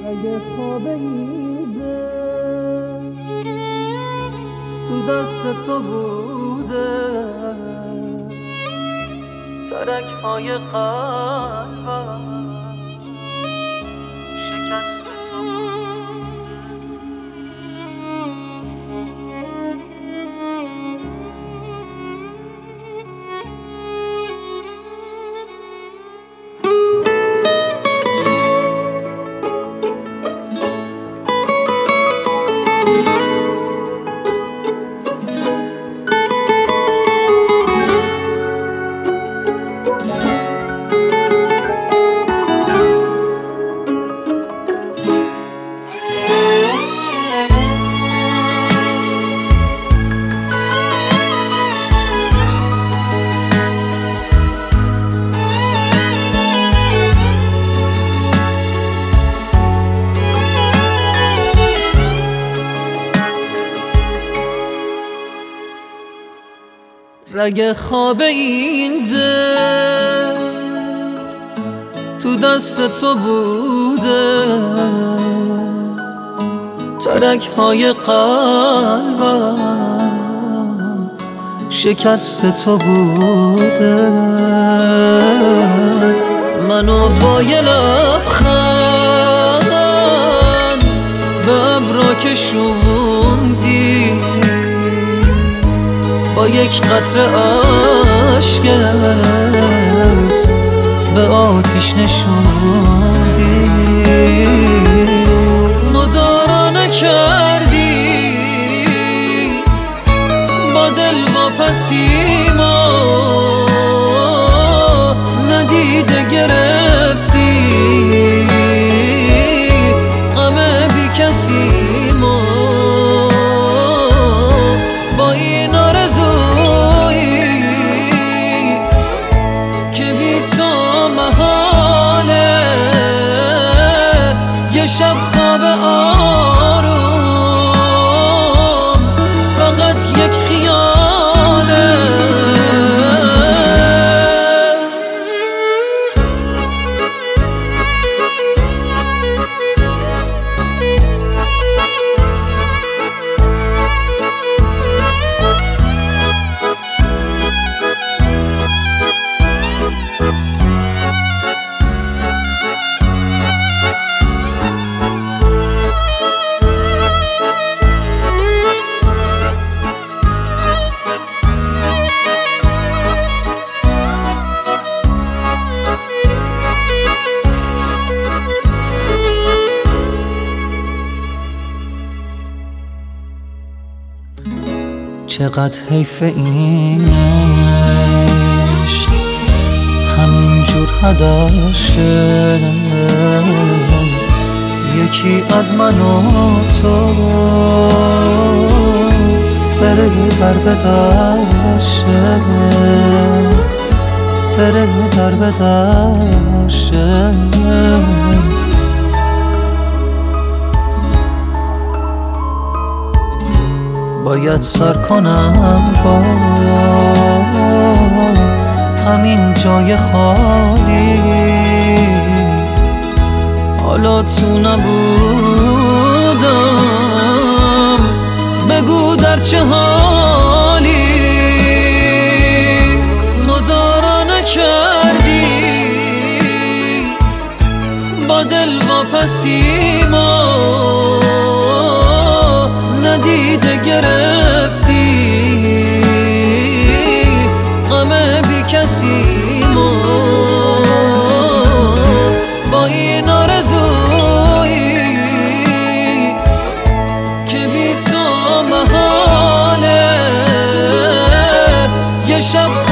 اگه خواب ایده تو دست تو بوده، ترک‌های قلبم شکست تو بوده. رگ خواب این دل تو دست تو بوده، ترک‌های قلبم شکست تو بوده. منو با یه لبخند به ابرا کشوندی، با یک قطره اشکت به آتیش نشوندی. مدارا نکردی با دل واپسیما، ندیده گرفتی غم بی کسی ما. با این آرزویی که بی تو محاله، یه شب خواب آروم فقط یک خیاله. چقدر حیف این عشق همینجور هدر شه، یکی از من و تو بره در به در شه، بره در به در شه. باید سر کنم با همین جای خالی، حالا تو نبودم بگو در چه حالی. مدارا نکردی با دل واپسیما، ندیده گرفتی غم بی کسی ما. با این آرزویی که بی تو محاله، یه شب